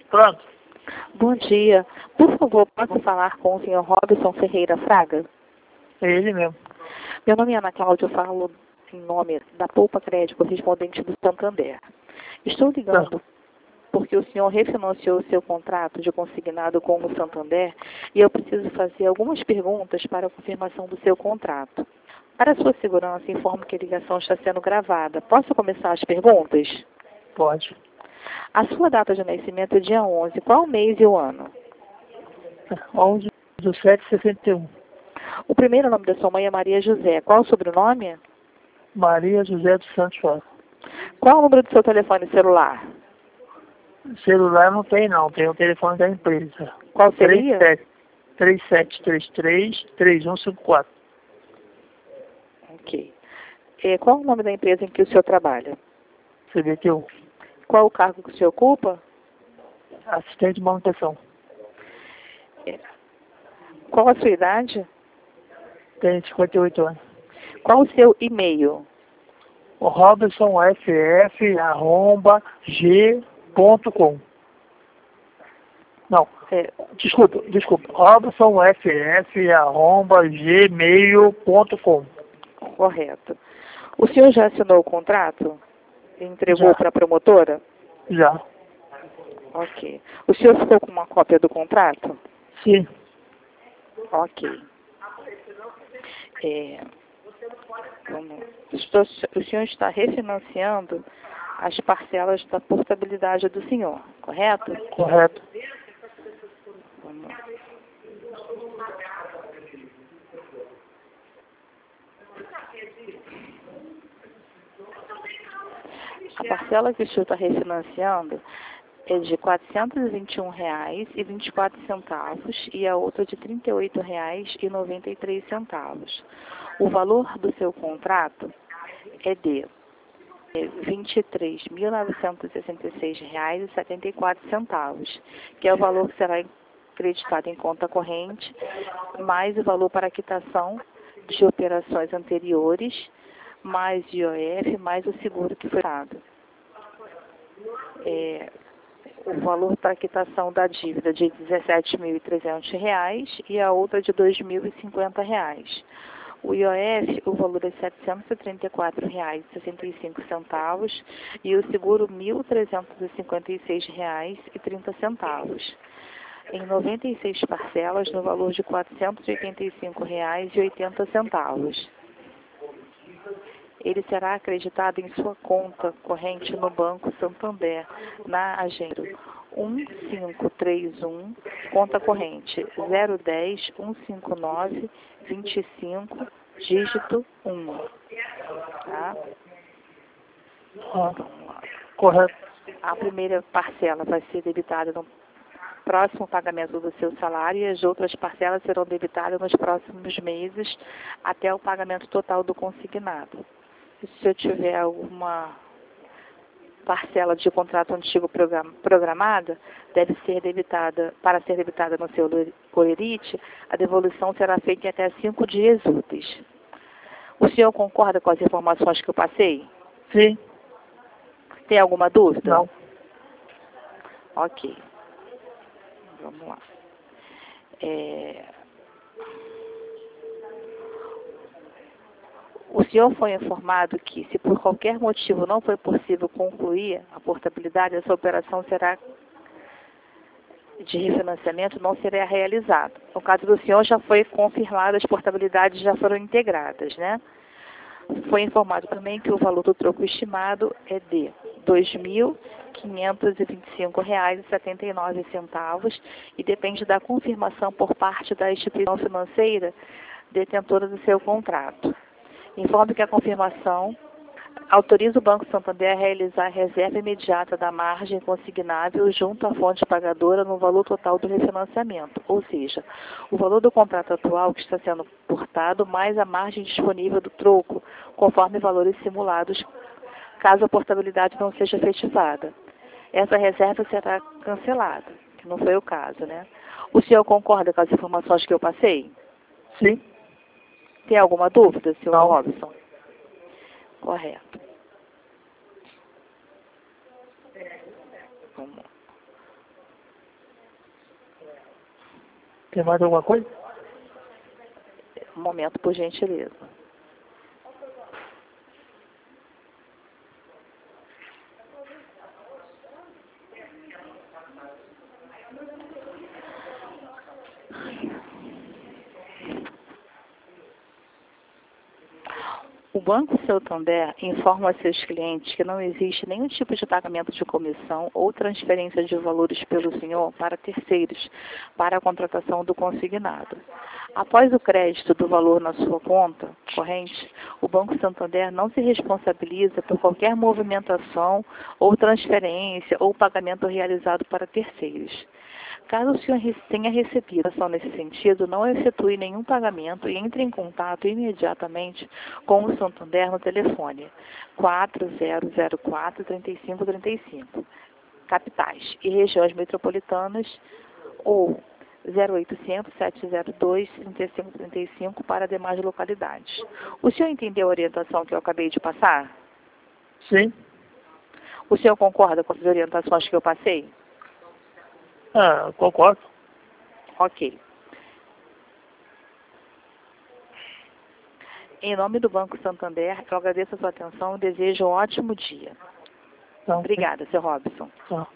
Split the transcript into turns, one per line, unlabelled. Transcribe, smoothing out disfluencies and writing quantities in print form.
Pronto.
Bom dia. Por favor, posso falar com o senhor Robson Ferreira Fraga?
É ele mesmo.
Meu nome é Ana Cláudia, eu falo em nome da Poupa Crédito correspondente do Santander. Estou ligando porque o senhor refinanciou o seu contrato de consignado com o Santander e eu preciso fazer algumas perguntas para a confirmação do seu contrato. Para sua segurança, informo que a ligação está sendo gravada. Posso começar as perguntas?
Pode.
A sua data de nascimento é dia 11. Qual o mês e o ano?
11/7/61.
O primeiro nome da sua mãe é Maria José. Qual o sobrenome?
Maria José dos Santos Fora.
Qual o número do seu telefone celular?
Celular não tem não, tem o telefone da empresa.
Qual seria?
3733-3154.
Ok. Qual o nome da empresa em que o senhor trabalha?
CBTU.
Qual o cargo que o senhor ocupa?
Assistente de manutenção.
Qual a sua idade?
Tem 58 anos.
Qual o seu e-mail?
O RobsonFF@g.com. Não, desculpa. RobsonFF@gmail.com.
Correto. O senhor já assinou o contrato? Entregou para a promotora?
Já.
Ok. O senhor ficou com uma cópia do contrato?
Sim.
Ok. O senhor está refinanciando as parcelas da portabilidade do senhor, correto?
Correto.
Vamos lá. A parcela que o senhor está refinanciando é de R$ 421,24 e a outra de R$ 38,93. O valor do seu contrato é de R$ 23.966,74, que é o valor que será acreditado em conta corrente, mais o valor para quitação de operações anteriores, mais IOF, mais o seguro que foi dado. O valor para quitação da dívida de R$ 17.300 e a outra de R$ 2.050. O IOF, o valor é R$ 734,65 e o seguro R$ 1.356,30. Em 96 parcelas no valor de R$ 485,80. Ele será acreditado em sua conta corrente no Banco Santander, na agenda 1531, conta corrente 010-159-25, dígito 1. Tá?
Correto.
A primeira parcela vai ser debitada no próximo pagamento do seu salário e as outras parcelas serão debitadas nos próximos meses até o pagamento total do consignado. Se eu tiver alguma parcela de contrato antigo programada, deve ser debitada, para ser debitada no seu Olerite, a devolução será feita em até 5 dias úteis. O senhor concorda com as informações que eu passei?
Sim.
Tem alguma dúvida?
Não.
Ok. Vamos lá. O senhor foi informado que, se por qualquer motivo não foi possível concluir a portabilidade, essa operação de refinanciamento não será realizada. No caso do senhor, já foi confirmado, as portabilidades já foram integradas, né? Foi informado também que o valor do troco estimado é de R$ 2.525,79 e depende da confirmação por parte da instituição financeira detentora do seu contrato. Informe que a confirmação autoriza o Banco Santander a realizar a reserva imediata da margem consignável junto à fonte pagadora no valor total do refinanciamento, ou seja, o valor do contrato atual que está sendo portado mais a margem disponível do troco, conforme valores simulados, caso a portabilidade não seja efetivada. Essa reserva será cancelada, que não foi o caso, né? O senhor concorda com as informações que eu passei?
Sim.
Tem alguma dúvida, senhor
Não.
Robson? Correto. Vamos lá.
Tem mais alguma coisa?
Um momento, por gentileza. O Banco Santander informa a seus clientes que não existe nenhum tipo de pagamento de comissão ou transferência de valores pelo senhor para terceiros para a contratação do consignado. Após o crédito do valor na sua conta corrente, o Banco Santander não se responsabiliza por qualquer movimentação ou transferência ou pagamento realizado para terceiros. Caso o senhor tenha recebido ação nesse sentido, não efetue nenhum pagamento e entre em contato imediatamente com o Santander no telefone 4004-3535, capitais e regiões metropolitanas, ou 0800-702-3535 para demais localidades. O senhor entendeu a orientação que eu acabei de passar?
Sim.
O senhor concorda com as orientações que eu passei?
Ah, concordo.
Ok. Em nome do Banco Santander, eu agradeço a sua atenção e desejo um ótimo dia.
Então,
Obrigada, Sr. Robson.
tá.